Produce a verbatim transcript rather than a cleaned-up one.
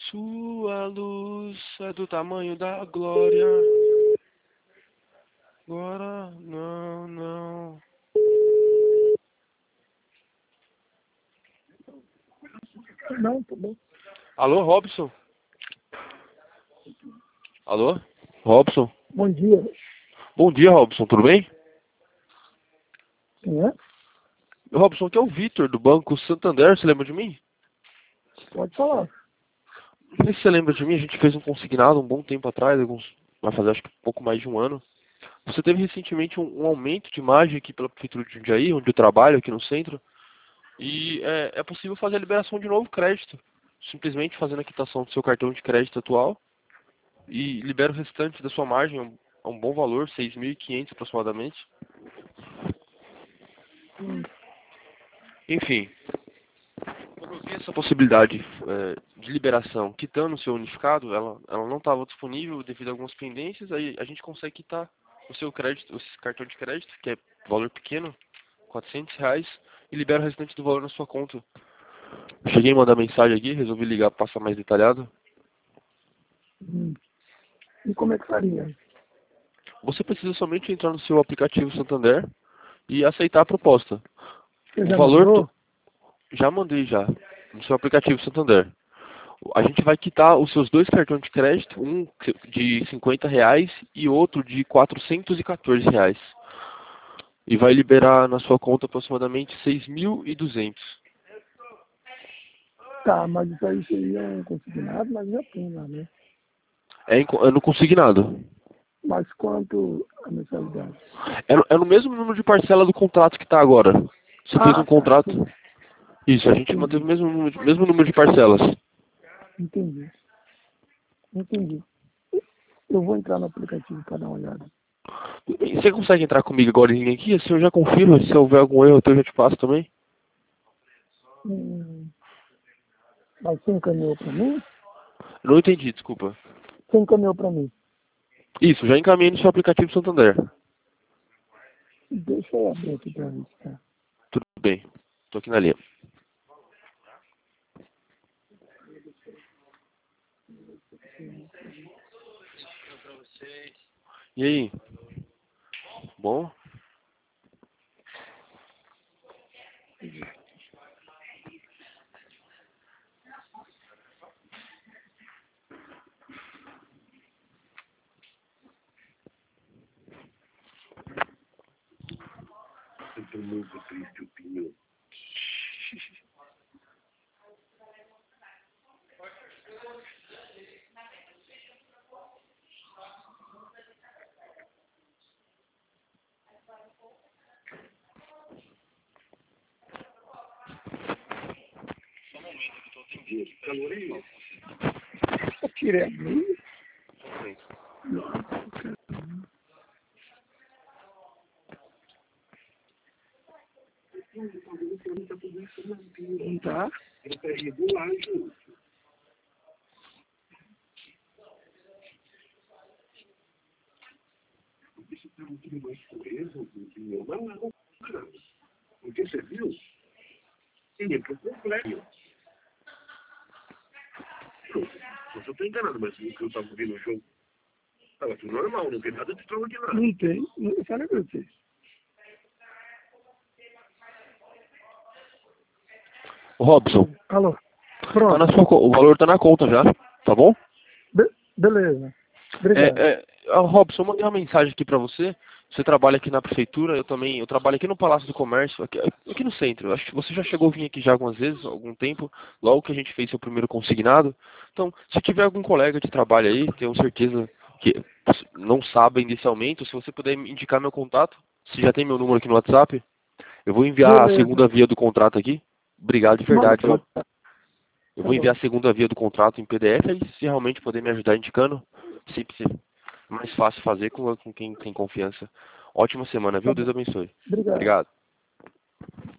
Sua luz é do tamanho da glória. Agora não, não. Não, tá bom. Alô, Robson? Alô? Robson? Bom dia. Bom dia, Robson, tudo bem? Quem é? Robson, aqui é o Vitor, do Banco Santander, você lembra de mim? Pode falar. Não sei se você lembra de mim, a gente fez um consignado um bom tempo atrás, alguns, vai fazer acho que um pouco mais de um ano. Você teve recentemente um, um aumento de imagem aqui pela Prefeitura de Jundiaí, onde eu trabalho, aqui no centro, e é, é possível fazer a liberação de novo crédito, simplesmente fazendo a quitação do seu cartão de crédito atual e libera o restante da sua margem a um, a um bom valor, seis mil e quinhentos aproximadamente. Hum. Enfim, como eu vi essa possibilidade é, de liberação quitando o seu unificado, ela, ela não estava disponível devido a algumas pendências, aí a gente consegue quitar o seu crédito, o cartão de crédito, que é valor pequeno, quatrocentos reais, e libera o restante do valor na sua conta. Cheguei a mandar mensagem aqui, resolvi ligar para passar mais detalhado. Hum. E como é que faria? Você precisa somente entrar no seu aplicativo Santander e aceitar a proposta. Você O já valor mandou? to... já mandei já no seu aplicativo Santander. A gente vai quitar os seus dois cartões de crédito, um de cinquenta reais e outro de quatrocentos e quatorze reais. E vai liberar na sua conta aproximadamente seis mil e duzentos. Tá, mas isso aí seria um consignado, mas já tem lá, né? É, em, é no consignado. Mas quanto a mensalidade? É no, é no mesmo número de parcela do contrato que está agora. Você fez um Ah, tá. contrato. Isso, a gente manteve o Entendi. mesmo número, de- mesmo número de parcelas. Entendi. Entendi. Eu vou entrar no aplicativo para dar uma olhada. E você consegue entrar comigo agora aqui? Assim eu já confirmo. Se houver algum erro, eu já te passo também. Hum. Mas você encaminhou para mim? Não entendi, desculpa. Você encaminhou para mim. Isso, já encaminhei no seu aplicativo Santander. Deixa eu abrir aqui para ver. Tá? Tudo bem. Tô aqui na linha. E aí? Bom? Eu tô muito triste, o Pinho. Caloria. Eu tirei a meia. Sim. Nossa, caramba. Não tá? Ele tá irregular, gente. O bicho tá muito mais coeso do que meu. Mas não, cara. Porque você viu? Ele entrou completo. Não, eu tô enganado, mas o que eu tava vendo no jogo tava tudo normal, não tem nada de extraordinário. Não tem. Eu falei pra você. Ô, Robson, Alô? tá na Pronto. sua, co- o valor tá na conta já, tá bom? Be- beleza. Obrigado. É, é, ah, Robson, eu mandei uma mensagem aqui pra você. Você trabalha aqui na prefeitura, eu também, eu trabalho aqui no Palácio do Comércio, aqui, aqui no centro. Eu acho que você já chegou a vir aqui já algumas vezes, há algum tempo, logo que a gente fez seu primeiro consignado. Então, se tiver algum colega de trabalho aí, tenho certeza que não sabe inicialmente, se você puder me indicar meu contato, você já tem meu número aqui no WhatsApp, eu vou enviar a Beleza. segunda via do contrato aqui. Obrigado de Manda verdade, pelo viu? WhatsApp. Eu Tá vou bom. enviar a segunda via do contrato em P D F, aí se realmente poder me ajudar indicando, sempre ser mais fácil fazer com, com quem tem confiança. Ótima semana, Tá viu? Deus bom. abençoe. Obrigado. Obrigado.